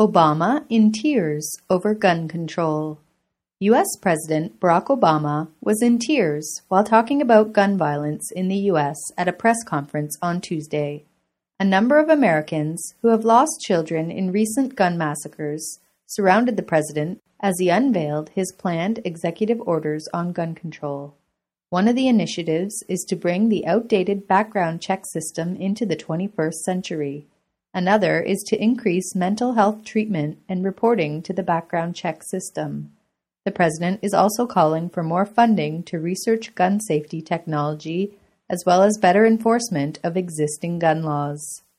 Obama in tears over gun control. U.S. President Barack Obama was in tears while talking about gun violence in the U.S. at a press conference on Tuesday. A number of Americans who have lost children in recent gun massacres surrounded the president as he unveiled his planned executive orders on gun control. One of the initiatives is to bring the outdated background check system into the 21st century. Another is to increase mental health treatment and reporting to the background check system. The president is also calling for more funding to research gun safety technology as well as better enforcement of existing gun laws.